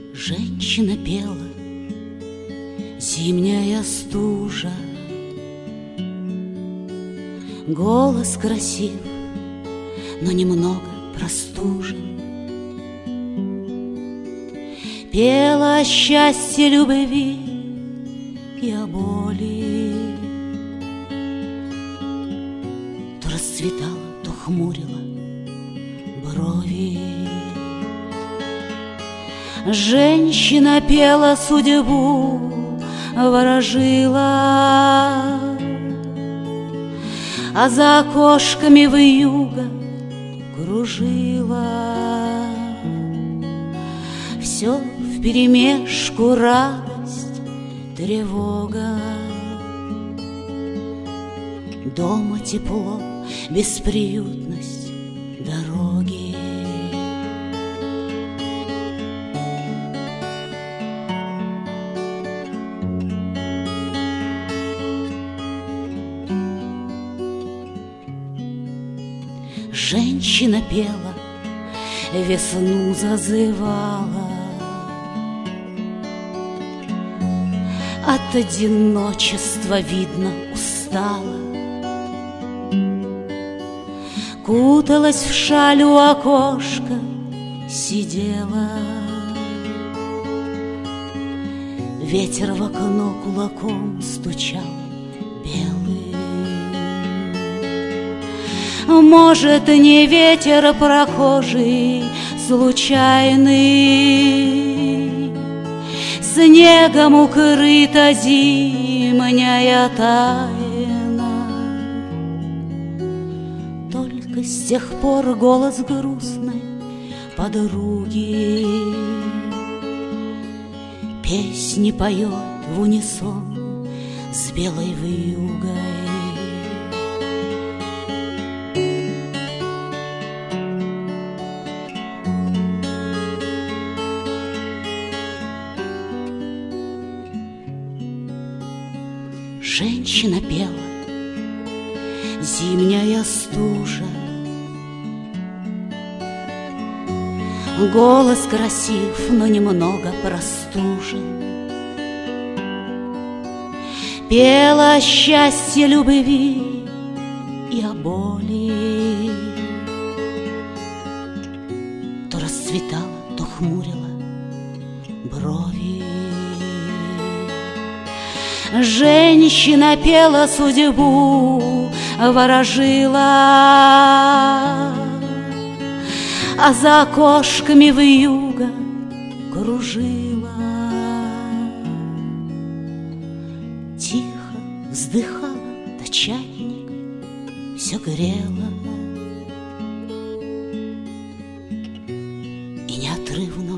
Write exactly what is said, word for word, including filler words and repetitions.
Женщина пела, зимняя стужа, голос красив, но немного простужен. Пела о счастье, любви и о боли. То расцветала, то хмурила брови. Женщина пела судьбу, ворожила, а за окошками вьюга кружила. Все вперемешку радость, тревога. Дома тепло, бесприютность дороги. Женщина пела, весну зазывала, от одиночества, видно, устала. Куталась в шаль у окошка, сидела. Ветер в окно кулаком стучал белый. Может, не ветер, а прохожий случайный, снегом укрыта зимняя тайна. Только с тех пор голос грустной подруги песни поет в унисон с белой вьюгой. Женщина пела, зимняя стужа, голос красив, но немного простужен. Пела о счастье, любви и о боли. То расцветала, то хмурила брови. Женщина пела судьбу, ворожила, а за окошками вьюга кружила. Тихо вздыхала, да чайник все грело, и неотрывно